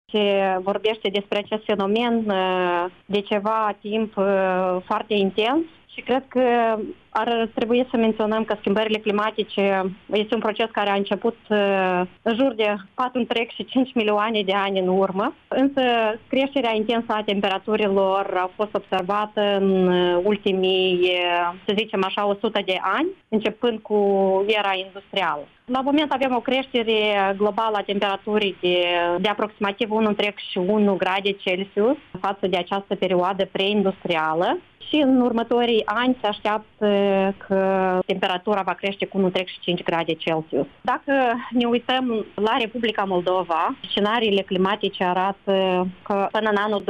Se vorbește despre acest fenomen de ceva timp foarte intens și cred că ar trebui să menționăm că schimbările climatice este un proces care a început în jur de 4,5 milioane de ani în urmă, însă creșterea intensă a temperaturilor a fost observată în ultimii, să zicem așa, 100 de ani, începând cu era industrială. La moment avem o creștere globală a temperaturii de aproximativ 1,1 grade Celsius față de această perioadă preindustrială și în următorii ani se așteaptă că temperatura va crește cu 1,5 grade Celsius. Dacă ne uităm la Republica Moldova, scenariile climatice arată că până în anul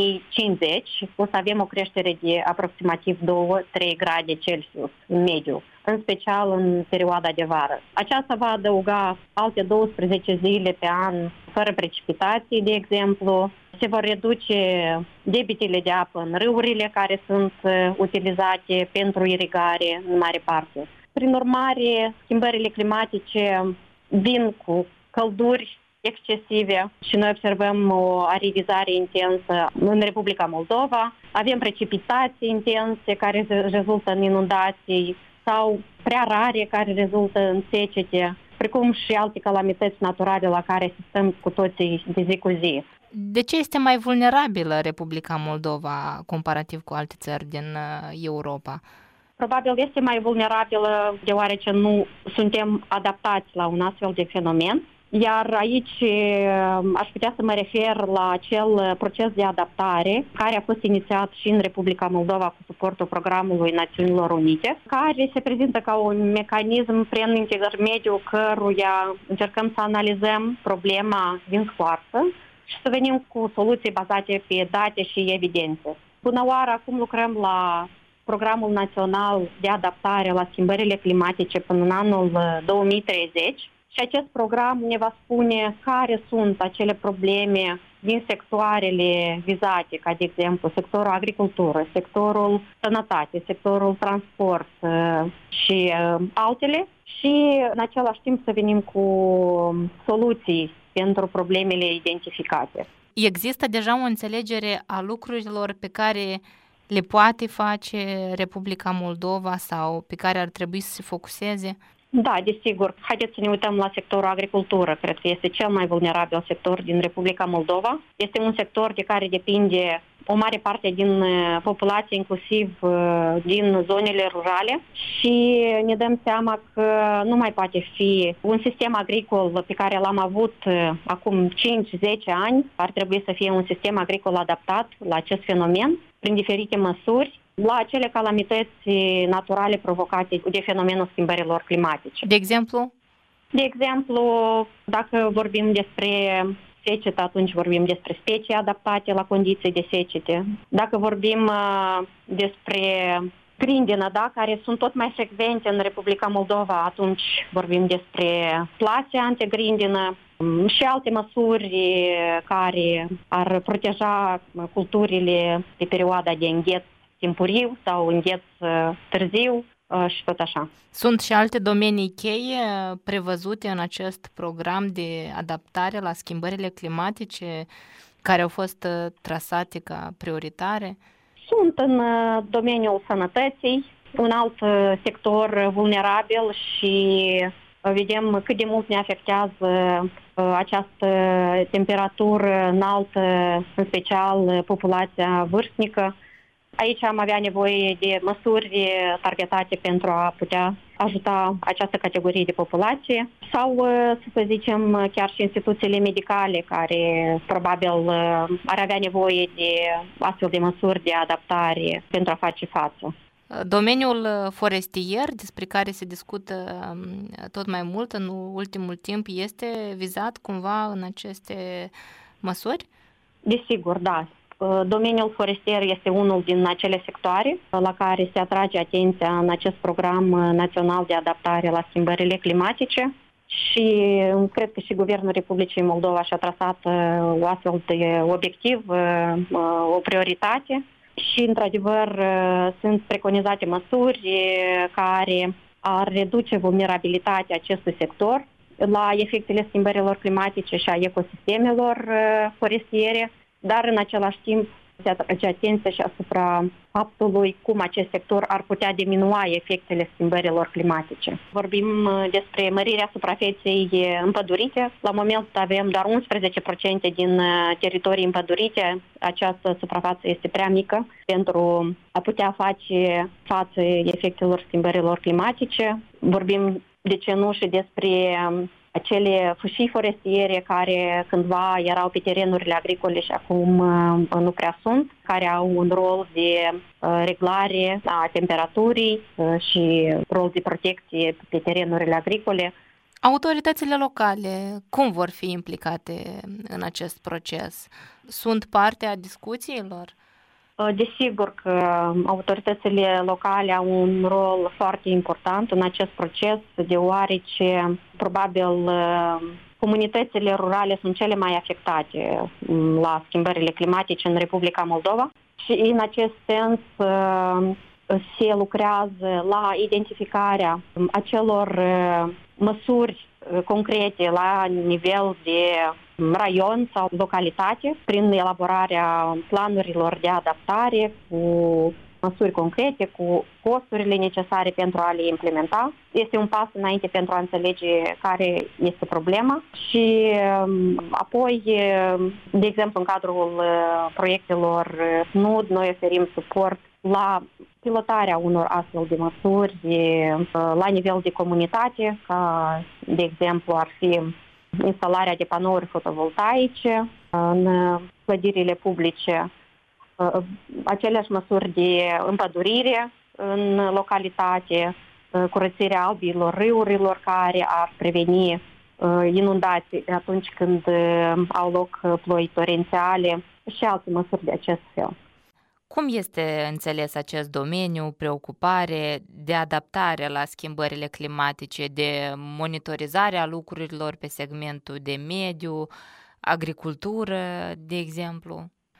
2050 o să avem o creștere de aproximativ 2-3 grade Celsius în mediu, în special în perioada de vară. Aceasta va adăuga alte 12 zile pe an fără precipitații, de exemplu. Se vor reduce debitele de apă în râurile care sunt utilizate pentru irigare în mare parte. Prin urmare, schimbările climatice vin cu călduri excesive și noi observăm o aridizare intensă în Republica Moldova. Avem precipitații intense care rezultă în inundații sau prea rare care rezultă în secete, precum și alte calamități naturale la care asistăm cu toții de zi cu zi. De ce este mai vulnerabilă Republica Moldova comparativ cu alte țări din Europa? Probabil este mai vulnerabilă deoarece nu suntem adaptați la un astfel de fenomen. Iar aici aș putea să mă refer la acel proces de adaptare care a fost inițiat și în Republica Moldova cu suportul Programului Națiunilor Unite, care se prezintă ca un mecanism prin intermediul căruia încercăm să analizăm problema din soartă și să venim cu soluții bazate pe date și evidențe. Până oară, acum lucrăm la Programul Național de Adaptare la Schimbările Climatice până în anul 2030 și acest program ne va spune care sunt acele probleme din sectoarele vizate, ca de exemplu sectorul agricultură, sectorul sănătate, sectorul transport și altele și în același timp să venim cu soluții pentru problemele identificate. Există deja o înțelegere a lucrurilor pe care le poate face Republica Moldova sau pe care ar trebui să se focuseze? Da, desigur. Haideți să ne uităm la sectorul agricultură. Cred că este cel mai vulnerabil sector din Republica Moldova. Este un sector de care depinde o mare parte din populație, inclusiv din zonele rurale și ne dăm seama că nu mai poate fi un sistem agricol pe care l-am avut acum 5-10 ani. Ar trebui să fie un sistem agricol adaptat la acest fenomen prin diferite măsuri la acele calamități naturale provocate de fenomenul schimbărilor climatice. De exemplu? De exemplu, dacă vorbim despre secetă, atunci vorbim despre specii adaptate la condiții de secete. Dacă vorbim despre grindină, care sunt tot mai frecvente în Republica Moldova, atunci vorbim despre plase antigrindină și alte măsuri care ar proteja culturile pe perioada de îngheț timpuriu sau îngheț târziu și tot așa. Sunt și alte domenii cheie prevăzute în acest program de adaptare la schimbările climatice care au fost trasate ca prioritare? Sunt în domeniul sănătății, un alt sector vulnerabil și vedem cât de mult ne afectează această temperatură înaltă, în special populația vârstnică. Aici am avea nevoie de măsuri targetate pentru a putea ajuta această categorie de populație sau, să zicem, chiar și instituțiile medicale care probabil ar avea nevoie de astfel de măsuri de adaptare pentru a face față. Domeniul forestier, despre care se discută tot mai mult în ultimul timp, este vizat cumva în aceste măsuri? Desigur, da. Domeniul forestier este unul din acele sectoare la care se atrage atenția în acest program național de adaptare la schimbările climatice și cred că și Guvernul Republicii Moldova și-a trasat o astfel de obiectiv, o prioritate și, într-adevăr, sunt preconizate măsuri care ar reduce vulnerabilitatea acestui sector la efectele schimbărilor climatice și a ecosistemelor forestiere, dar în același timp se atrage atenția și asupra faptului cum acest sector ar putea diminua efectele schimbărilor climatice. Vorbim despre mărirea suprafeței împădurite. La moment avem doar 11% din teritorii împădurite. Această suprafață este prea mică pentru a putea face față efectelor schimbărilor climatice. Vorbim, de ce nu, și despre acele fâșii forestiere care cândva erau pe terenurile agricole și acum nu prea sunt, care au un rol de reglare a temperaturii și rol de protecție pe terenurile agricole. Autoritățile locale, cum vor fi implicate în acest proces? Sunt parte a discuțiilor? Desigur că autoritățile locale au un rol foarte important în acest proces, deoarece probabil comunitățile rurale sunt cele mai afectate la schimbările climatice în Republica Moldova și în acest sens se lucrează la identificarea acelor măsuri concrete la nivel de raion sau localitate, prin elaborarea planurilor de adaptare cu măsuri concrete, cu costurile necesare pentru a le implementa. Este un pas înainte pentru a înțelege care este problema și apoi, de exemplu, în cadrul proiectelor SNUD, noi oferim suport la pilotarea unor astfel de măsuri la nivel de comunitate, ca de exemplu ar fi instalarea de panouri fotovoltaice în clădirile publice, aceleași măsuri de împădurire în localitate, curățirea albilor râurilor care ar preveni inundații atunci când au loc ploi torențiale și alte măsuri de acest fel. Cum este înțeles acest domeniu, preocupare de adaptare la schimbările climatice, de monitorizare a lucrurilor pe segmentul de mediu, agricultură, de exemplu?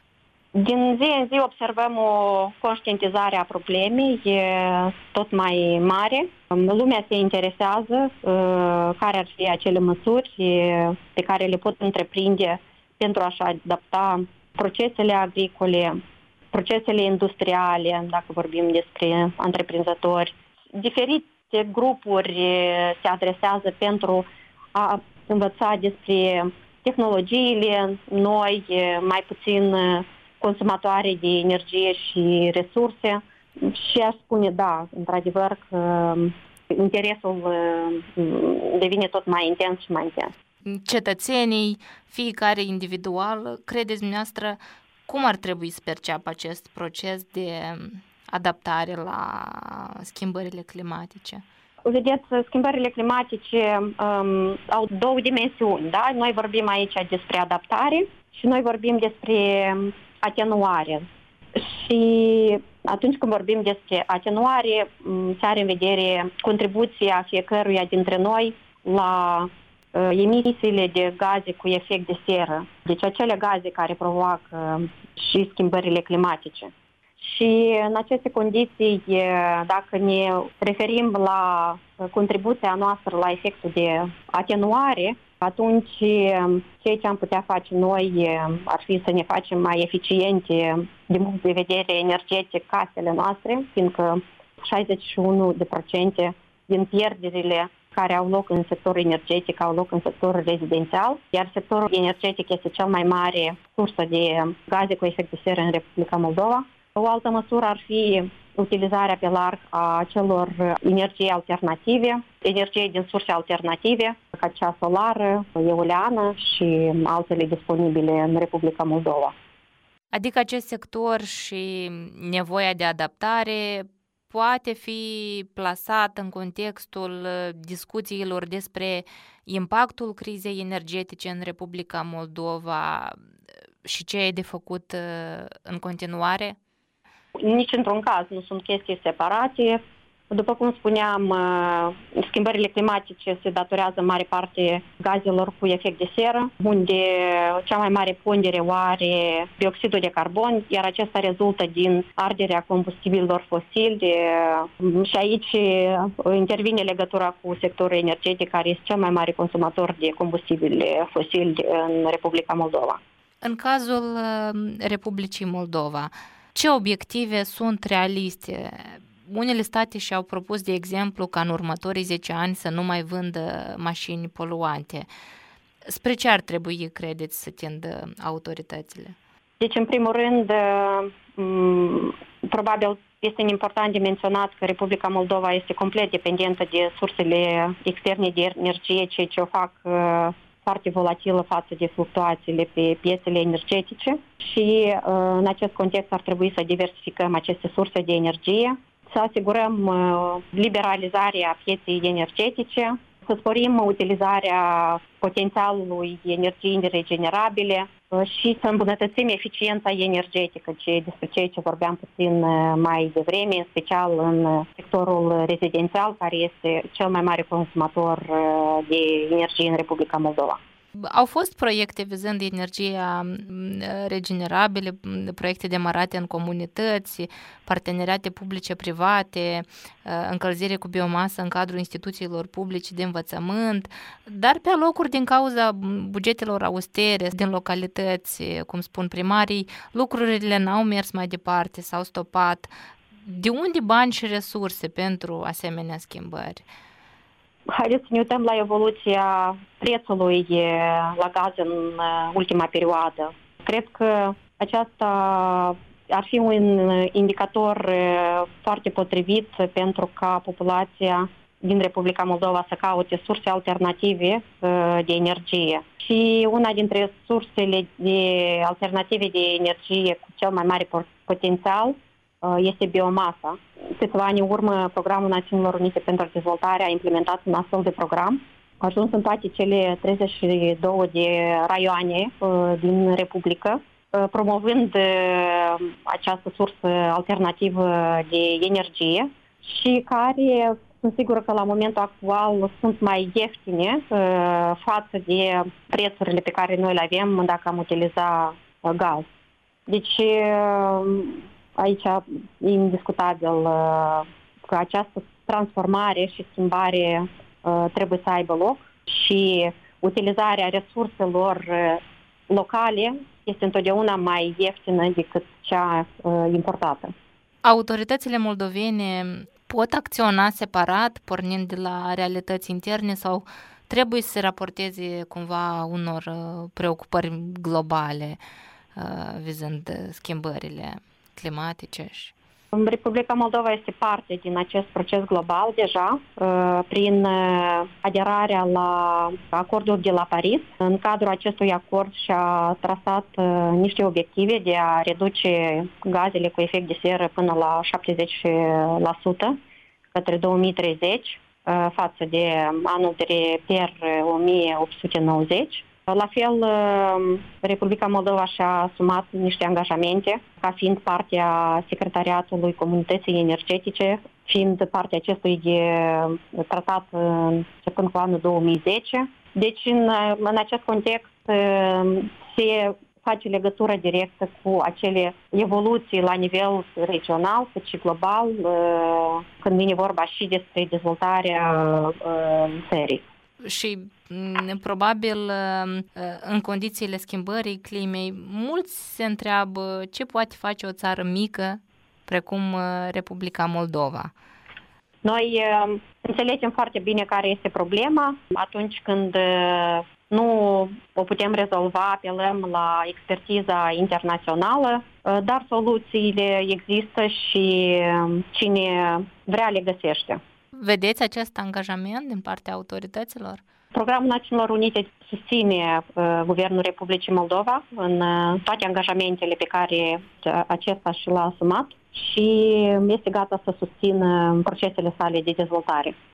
Din zi în zi observăm o conștientizare a problemei tot mai mare. Lumea se interesează care ar fi acele măsuri pe care le pot întreprinde pentru a-și adapta procesele agricole, procesele industriale, dacă vorbim despre întreprinzători. Diferite grupuri se adresează pentru a învăța despre tehnologiile noi, mai puțin consumatoare de energie și resurse. Și aș spune, da, într-adevăr că interesul devine tot mai intens și mai intens. Cetățenii, fiecare individual, credeți dumneavoastră, cum ar trebui să perceapă acest proces de adaptare la schimbările climatice? Vedeți, schimbările climatice au două dimensiuni, da? Noi vorbim aici despre adaptare și noi vorbim despre atenuare. Și atunci când vorbim despre atenuare, se are în vedere contribuția fiecăruia dintre noi la emisiile de gaze cu efect de seră, deci acele gaze care provoacă și schimbările climatice. Și în aceste condiții, dacă ne referim la contribuția noastră la efectul de atenuare, atunci ceea ce am putea face noi ar fi să ne facem mai eficiente din punct de vedere energetic casele noastre, fiindcă 61% din pierderile care au loc în sectorul energetic au loc în sectorul rezidențial, iar sectorul energetic este cel mai mare sursă de gaze cu efect de seră în Republica Moldova. O altă măsură ar fi utilizarea pe larg a celor energii alternative, energie din surse alternative, ca cea solară, eoliană și altele disponibile în Republica Moldova. Adică acest sector și nevoia de adaptare poate fi plasat în contextul discuțiilor despre impactul crizei energetice în Republica Moldova și ce e de făcut în continuare? Nici într-un caz nu sunt chestii separate. După cum spuneam, schimbările climatice se datorează în mare parte gazelor cu efect de seră, unde cea mai mare pondere o are dioxidul de carbon, iar acesta rezultă din arderea combustibililor fosili și aici intervine legătura cu sectorul energetic, care este cel mai mare consumator de combustibili fosili în Republica Moldova. În cazul Republicii Moldova, ce obiective sunt realiste? Unele state și-au propus, de exemplu, ca în următorii 10 ani să nu mai vândă mașini poluante. Spre ce ar trebui, credeți, să tindă autoritățile? Deci, în primul rând, probabil este important de menționat că Republica Moldova este complet dependentă de sursele externe de energie, ceea ce o fac foarte volatilă față de fluctuațiile pe piețele energetice și în acest context ar trebui să diversificăm aceste surse de energie, să asigurăm liberalizarea pieței energetice, să sporim utilizarea potențialului energiei regenerabile și să îmbunătățim eficiența energetică, despre ceea ce vorbeam puțin mai devreme, în special în sectorul rezidențial, care este cel mai mare consumator de energie în Republica Moldova. Au fost proiecte vizând energia regenerabile, proiecte demarate în comunități, parteneriate publice-private, încălzire cu biomasă în cadrul instituțiilor publice de învățământ, dar pe alocuri, din cauza bugetelor austere din localități, cum spun primarii, lucrurile n-au mers mai departe, s-au stopat. De unde bani și resurse pentru asemenea schimbări? Haideți să ne uităm la evoluția prețului la gaz în ultima perioadă. Cred că aceasta ar fi un indicator foarte potrivit pentru ca populația din Republica Moldova să caute surse alternative de energie. Și una dintre sursele alternative de energie cu cel mai mare potențial este biomasa. Câțiva ani în urmă, Programul Națiunilor Unite pentru Dezvoltare a implementat un astfel de program. A ajuns în toate cele 32 de raioane din Republică, promovând această sursă alternativă de energie și care sunt sigură că la momentul actual sunt mai ieftine față de prețurile pe care noi le avem dacă am utiliza gaz. Deci aici e indiscutabil că această transformare și schimbare trebuie să aibă loc și utilizarea resurselor locale este întotdeauna mai ieftină decât cea importată. Autoritățile moldovene pot acționa separat, pornind de la realități interne, sau trebuie să se raporteze cumva unor preocupări globale vizând schimbările climatice? Republica Moldova este parte din acest proces global deja prin aderarea la acordul de la Paris. În cadrul acestui acord și-a trasat niște obiective de a reduce gazele cu efect de seră până la 70% către 2030 față de anul de reper 1890. La fel, Republica Moldova și-a asumat niște angajamente ca fiind partea Secretariatului Comunității Energetice, fiind partea acestui tratat începând cu anul 2010. Deci, în acest context, se face legătură directă cu acele evoluții la nivel regional, cât și global, când vine vorba și despre dezvoltarea țării. Și probabil în condițiile schimbării climei, mulți se întreabă ce poate face o țară mică precum Republica Moldova. Noi înțelegem foarte bine care este problema. Atunci când nu o putem rezolva, apelăm la expertiza internațională, dar soluțiile există și cine vrea le găsește. Vedeți acest angajament din partea autorităților? Programul Națiunilor Unite susține Guvernul Republicii Moldova în toate angajamentele pe care acesta și l-a asumat și este gata să susțină procesele sale de dezvoltare.